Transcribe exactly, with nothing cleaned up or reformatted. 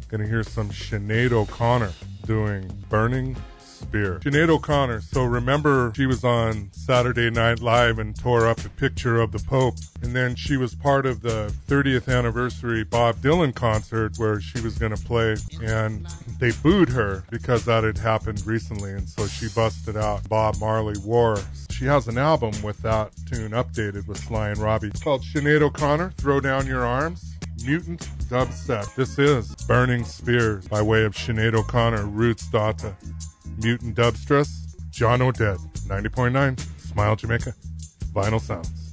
Gonna hear some Sinead O'Connor doing Burning Spear. Sinead O'Connor, so remember she was on Saturday Night Live and tore up a picture of the Pope. And then she was part of the thirtieth anniversary Bob Dylan concert where she was going to play. And they booed her because that had happened recently. And so she busted out Bob Marley War. She has an album with that tune updated with Sly and Robbie. It's called Sinead O'Connor, Throw Down Your Arms. Mutant Dubstep. This is Burning Spears by way of Sinead O'Connor, Roots Data. Mutant Dubstress, John O'Dead, ninety point nine, Smile Jamaica, Vinyl Sounds.